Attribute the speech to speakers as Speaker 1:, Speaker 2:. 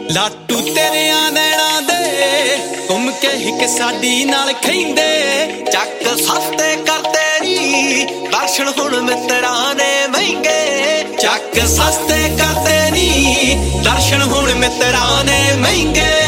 Speaker 1: ਲਾਟੂ ਤੇਰਿਆਂ ਨੈਣਾ ਦੇ ਘੁੰਮ ਕੇ ਹਿੱਕ ਸਾਡੀ ਨਾਲ ਖੈਂਦੇ
Speaker 2: ਚੱਕ ਸਸਤੇ ਕਰਦੇ ਨੀ ਦਰਸ਼ਨ ਹੁਣ ਮਿੱਤਰਾਂ ਨੇ ਮਹਿੰਗੇ
Speaker 1: ਚੱਕ ਸਸਤੇ ਕਰਦੇ ਨੀ ਦਰਸ਼ਨ ਹੁਣ ਮਿੱਤਰਾਂ ਨੇ ਮਹਿੰਗੇ